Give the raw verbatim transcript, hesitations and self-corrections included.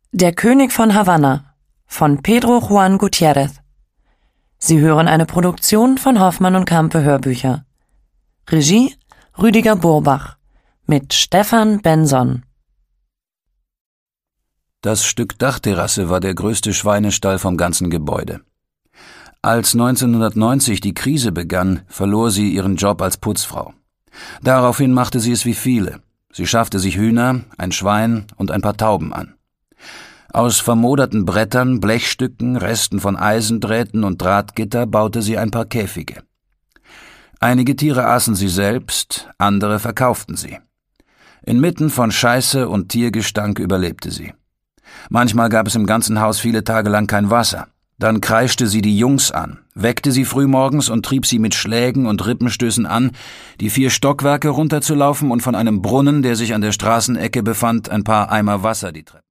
Der König von Havanna von Pedro Juan Gutiérrez. Sie hören eine Produktion von Hoffmann und Campe Hörbücher. Regie Rüdiger Burbach mit Stefan Benson. Das Stück Dachterrasse war der größte Schweinestall vom ganzen Gebäude. Als neunzehnhundertneunzig die Krise begann, verlor sie ihren Job als Putzfrau. Daraufhin machte sie es wie viele. Sie schaffte sich Hühner, ein Schwein und ein paar Tauben an. Aus vermoderten Brettern, Blechstücken, Resten von Eisendrähten und Drahtgitter baute sie ein paar Käfige. Einige Tiere aßen sie selbst, andere verkauften sie. Inmitten von Scheiße und Tiergestank überlebte sie. Manchmal gab es im ganzen Haus viele Tage lang kein Wasser. Dann kreischte sie die Jungs an, weckte sie frühmorgens und trieb sie mit Schlägen und Rippenstößen an, die vier Stockwerke runterzulaufen und von einem Brunnen, der sich an der Straßenecke befand, ein paar Eimer Wasser die Treppe